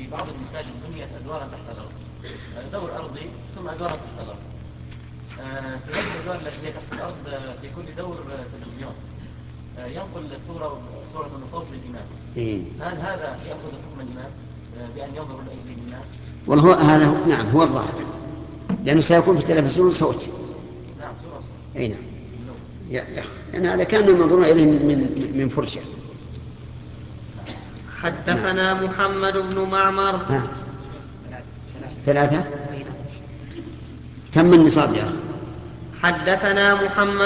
في بعض المساجد بنيت أدوارا تحت الأرض، دور أرضي ثم أدوار تحت الأرض. في هذه الأدوار التي هي تحت الأرض في كل دور تلفزيون ينقل صورة من صوت الإمام. هل هذا يأخذ حكم الإمام بأن ينظر إليه الناس؟ والله هذا نعم هو الظاهر، لأنه سيكون في التلفزيون صوت. نعم صورة صوت. أي نعم. يعني هذا كان منظور إليه من فرشة. حدثنا محمد بن معمر. 3 تم النصاب يا أخي. حدثنا محمد